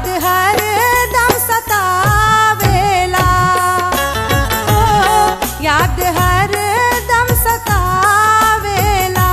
याद हर दम सतावेला, ओ याद हर दम सतावेला।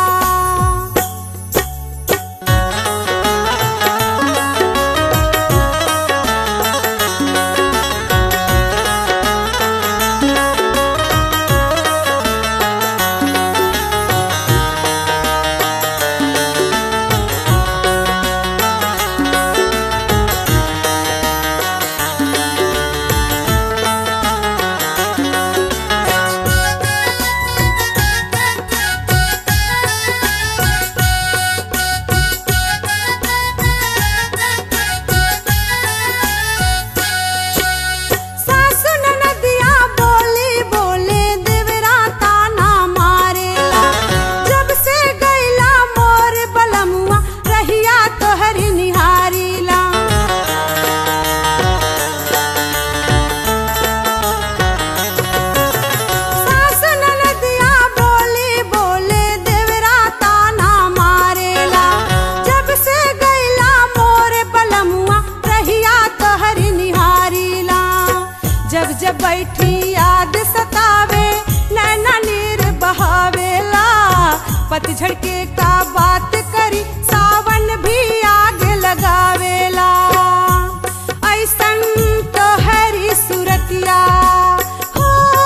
जब जब बैठी याद सतावे नैना नीर बहावेला, पतझड़ के का बात करी सावन भी आग लगावेला। ऐसन तो हरी सूरतिया हो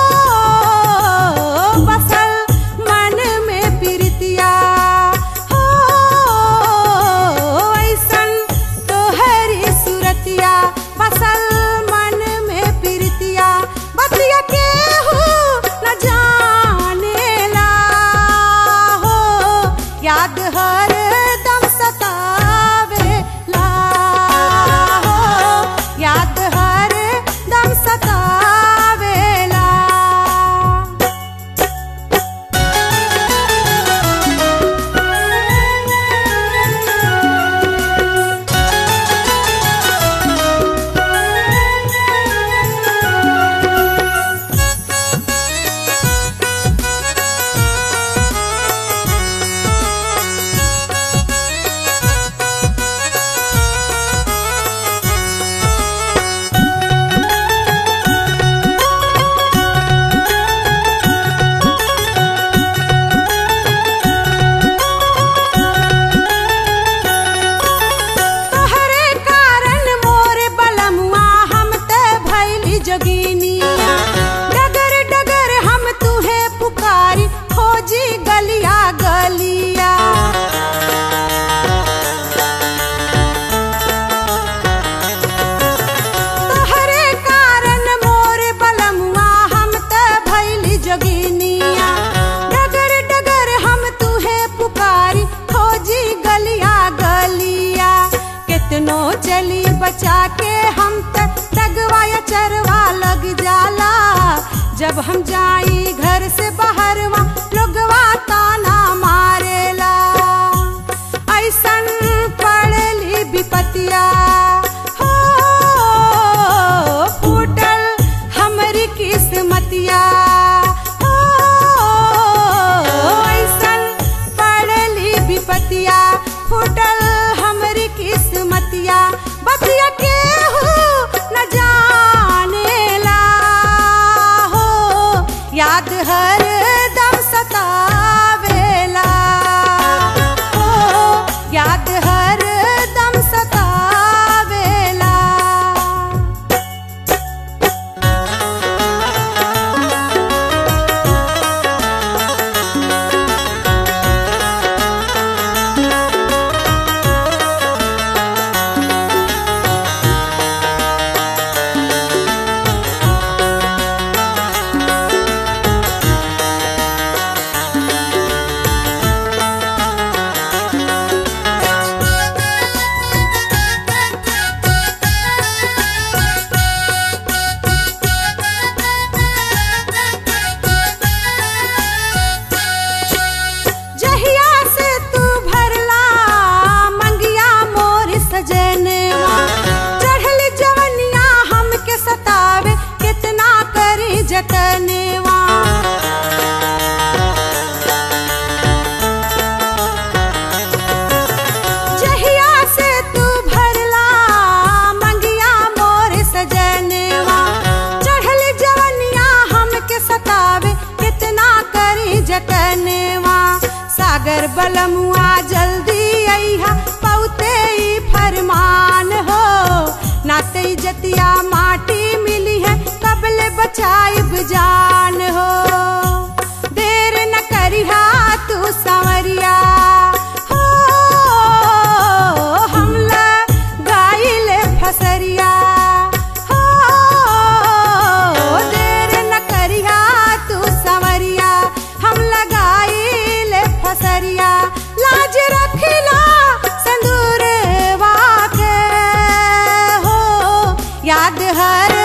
बसल मन में प्रीतिया हो, ऐसन तो हरी सूरतिया बसल बतिया केहू न जानेला हो, याद हर दम सतावेला हो, याद हर दम सतावेला। डगर डगर हम तुहे पुकारी खोजी गलिया गलिया, तोहरे कारण मोर बलमुआ हम त भैली जोगिनिया। डगर डगर हम तुहे पुकारी खोजी गलिया गलिया, कितनो चली बचा के हम त डगवा या चरवा लग जाला। जब हम जाई घर से बाहरवा लोगवा ताना मारेला, ऐसन पड़ली विपतिया हो फूटल हमरी किस्मतिया हो, ऐसन पड़ली विपतिया फूटल हमरी किस्मतिया। बतिया केहू न जानेला हो, याद हर दम सतावेला हो, याद हर दम सतावेला। पर बलमुआ जल्दी अइहा पौते ई फरमान हो नाते जतिया माटी मिली है कबले बचाइब जान हो देर न करिहा तू संवरिया हो हमला गाइले फसरिया हो देर न करिहा तू संवरिया हम लगाइले फसरिया लाज रखिला संदूरवा के हो याद हर